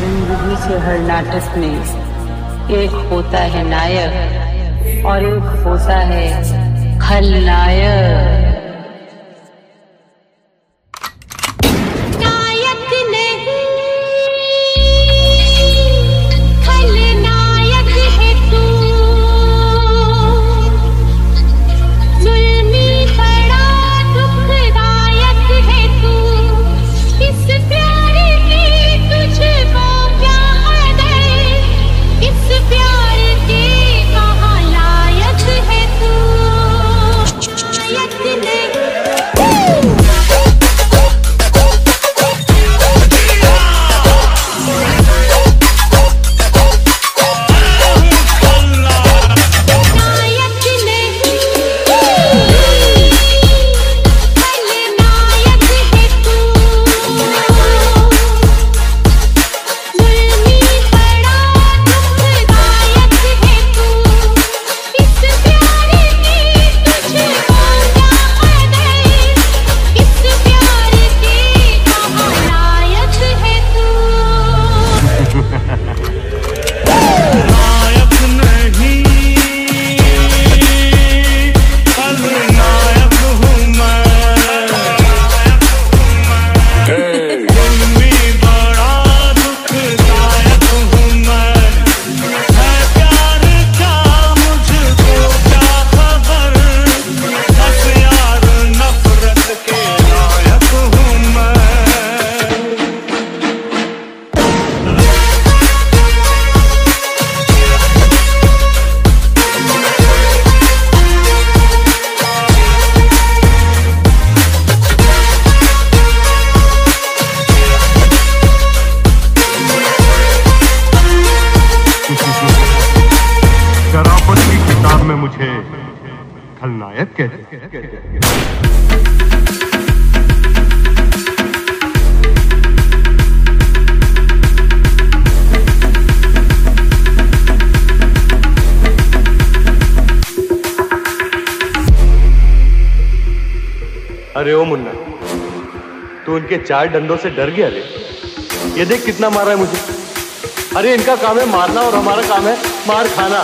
जिंदगी के हर नाटक में एक होता है नायक और एक होता है खलनायक। मुझे खलनायक कहते हैं। अरे ओ मुन्ना, तू उनके 4 डंडों से डर गया रे? ये देख कितना मारा है मुझे। अरे इनका काम है मारना और हमारा काम है मार खाना।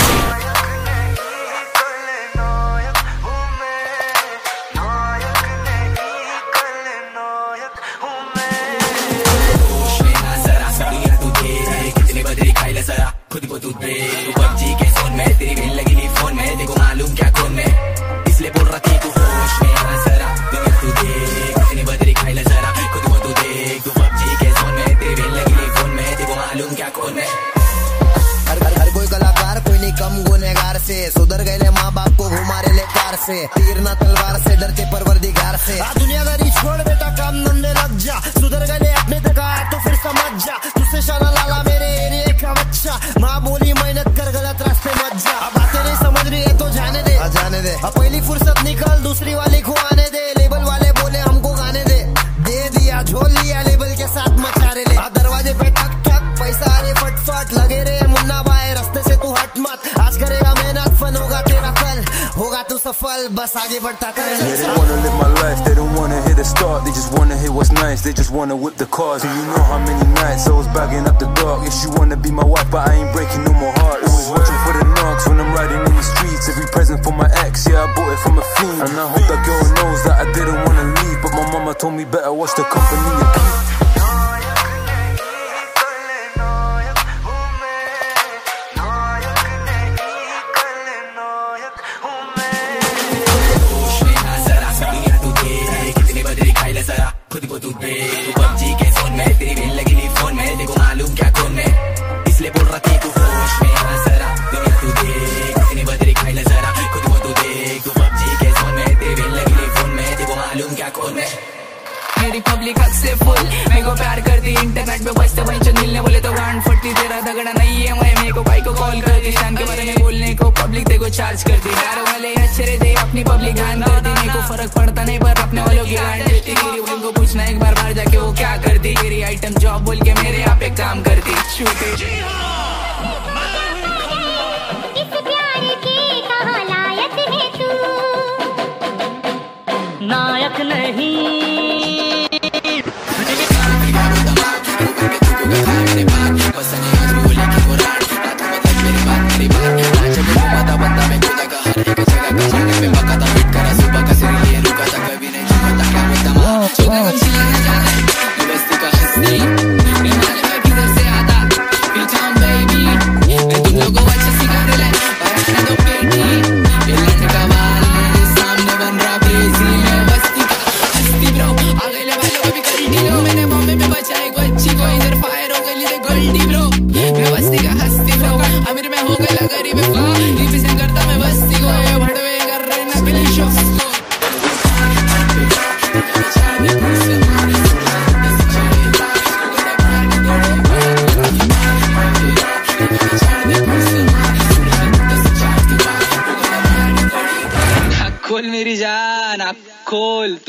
खुद को तू दे पबजी के जोन में, तेरी बहन लगी ली फोन में, देखो मालूम क्या कौन में, इसलिए बोल रहा थी तू होश में आ जरा, दुनिया तू देख कितनी बदरी खाई ले जरा, खुद को तू देख, तू पबजी के जोन में, तेरी बहन लगी ली फोन में, देखो मालूम क्या कौन में। हर कोई कलाकार, कोई नहीं कम गुनहगार से, सुधर गए माँ बाप को घुमारे ले कार से, तीर ना तलवार से, डरते परवरदिगार से। दुनियादारी छोड़ बेटा, काम धंधे लग जा, सुधर गए अपने तक तो फिर समझ जा, तुझसे शाना लाला मेरे एरिया का बच्चा, माँ बोली मेहनत कर गलत रास्ते मत जा, अब बातें नहीं समझ रही है तो जाने दे, जाने दे, अब पहली फुर्सत निकल दूसरी वाली को आने दे, लेबल वाले बोले हमको गाने दे, दे दिया झोल लिया लेबल के साथ मचा रे ले, दरवाजे पे ठक ठक पैसा आ रे फटफट, लगे रे मुन्ना भाई रास्ते से तू हट मत, आज करेगा मेहनत फन होगा तेरा कल, होगा तू सफल बस आगे बढ़ता कर। Yeah, they wanna live my life, they don't wanna hear the start, they just wanna hear what's nice, they just wanna whip the cars. Do you know how many nights I was bagging up the dark? Yes, you wanna be my wife, but I ain't breaking no more hearts. Always watching for the knocks when I'm riding in the streets, every present for my ex, yeah, I bought it from a fiend. And I hope that girl knows that I didn't wanna leave, but my mama told me better watch the company you keep. खुद को तू दे PUBG के zone में, तेरी बहन लगी ली phone में, देखो मालूम क्या कौन में, इसलिए बोल रहा थी तू होश में आ जरा, दुनिया तू देख कितनी बदरी खाई ले जरा, खुद को तू देख, तू पबजी के जोन में, तेरी बहन लगी ली फोन में, देखो मालूम क्या कौन में। मेरी पब्लिक हद से फुल मेरे को प्यार करती, इंटरनेट पे बजते वहीं चल मिलने बोले तो गांड फटती, तेरा झगड़ा नहीं है मैं मेरे को भाई को कॉल करती, शान के बारे में बोलने को पब्लिक देखो चार्ज करती, यार वाले अच्छे रहते अपनी पब्लिक गान करती, मेरे को फर्क पड़ता नहीं पर अपने वालों की गान देती, तेरी बहन को पूछना एक बार बाहर जाके वो क्या करती, तेरी आइटम जॉब बोल के मेरे यहाँ पे काम करती छूटी। नायक नहीं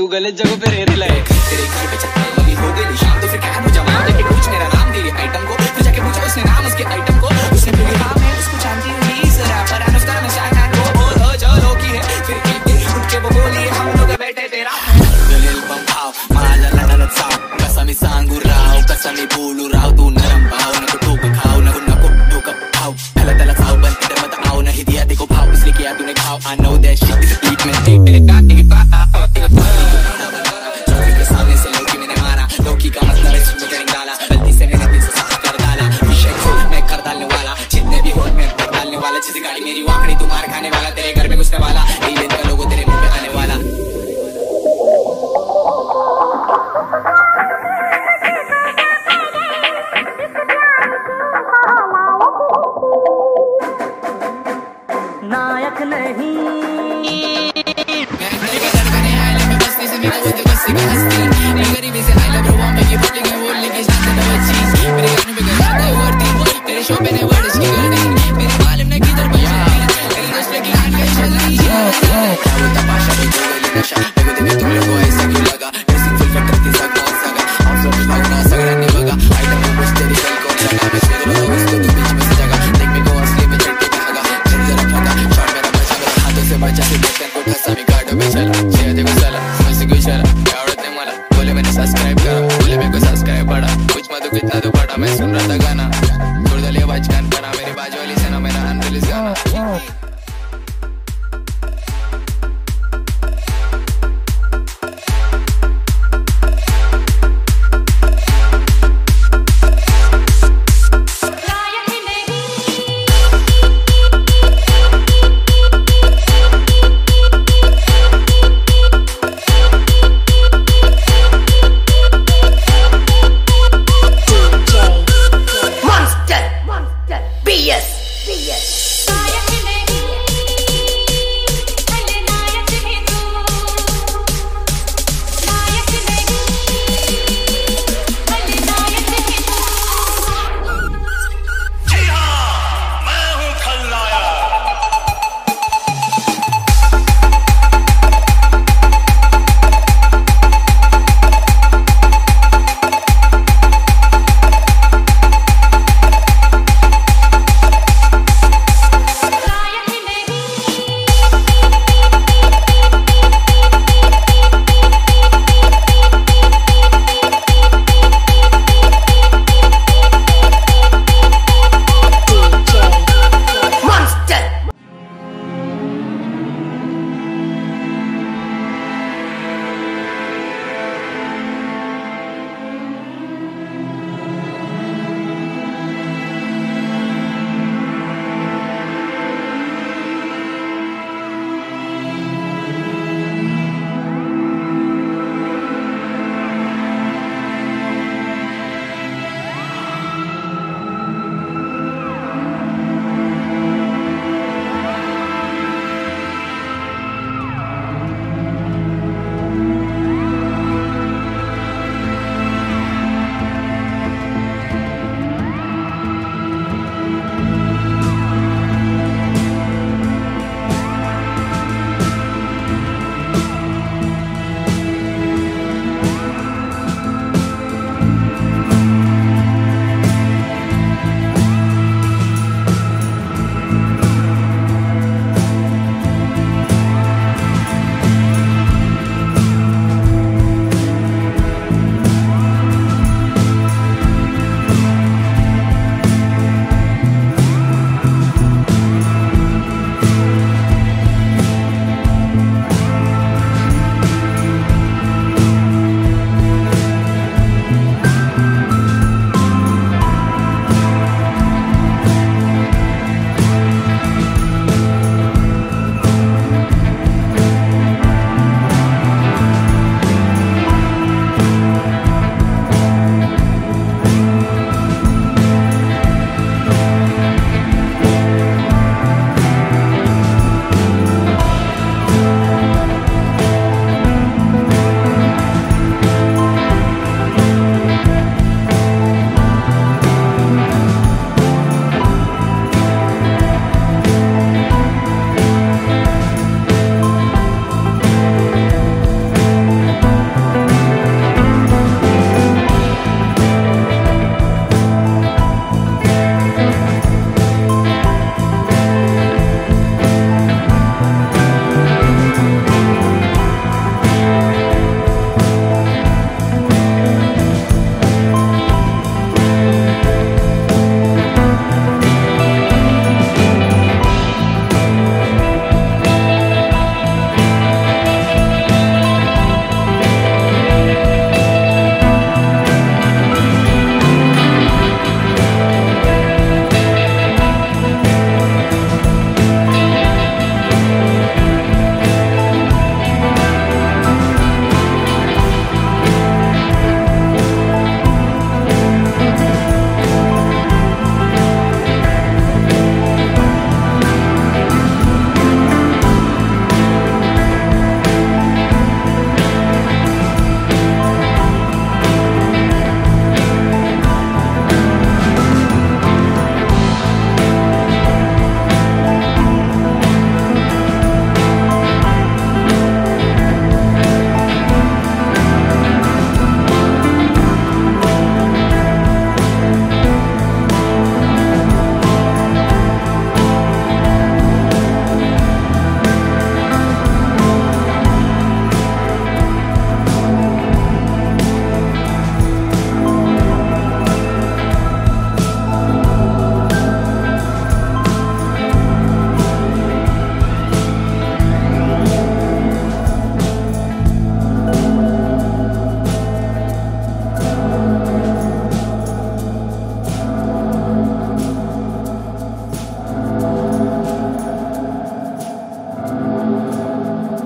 गलत जगह पे रह रहा है। तेरे घर पे चक्कर अभी हो गई शाम तो फिर क्या हो जमा जाके पूछ मेरा नाम तेरे आइटम को, फिर जाके पूछा उसने नाम उसके आइटम को, उसने बोली हाँ मैं उसको जानती हूँ ही जरा पर अनुष्का में शायद वो बोलो चलो की है, फिर उठ के वो बोली हम लोग बैठे तेरा दिल बम भाव माझा लढत साव कसमी सांगू राव कसमी बोलू राव तू नरम भाव नको टोक खाव नको नको डोका भाव त्याला त्याला साव बन इधर मत आओ नहीं दिया देखो भाव इसलिए किया तूने खाव I know that shit is a treatment तेरे काटे के सामने से लोकी मैंने मारा लोकी का मतलब है सुन के डाला गलती से मैंने दिल से साफ कर डाला विषय को मैं कर डालने वाला जितने भी हो मैं कर डालने वाला जिस गाड़ी मेरी वाकड़ी तू मार खाने वाला तेरे घर में घुसने वाला एलियन का लोगो तेरे मुंह पे आने वाला नायक नहीं गरीबी से आई लव ब्रो मैं ये पब्लिक है वो लेके जाते ना चीज मेरे गाने पे कर जाता है वर्दी तेरे शो पे ने वर्ड्स की गर्दी मेरे मालूम नहीं किधर बजा तेरे दोस्त की हैंड पे चल रही है क्या बोलता पाशा भी जो ले नशा देखो देखो तुम लोगों को ऐसा क्यों लगा ड्रेसिंग फुल कट करती सगा सगा आप सब भागना सगड़ा नहीं भगा आइटम को बस तेरी गल को लगा मैं सोच रहा हूं उसको तू बीच में से जगह देख मेरे को असली में चढ़ के भागा चल जरा फटा शॉट मेरा बचा मेरे हाथों से बचा से बटन को फंसा मैं गाड़ो में चला चेहरे देखो साला मुझसे कोई शर्म सब्सक्राइब करा बोले मेरे को सब्सक्राइब पड़ा कुछ मत कितना तो पड़ा मैं सुन रहा था गाना थोड़ा आवाज कान करा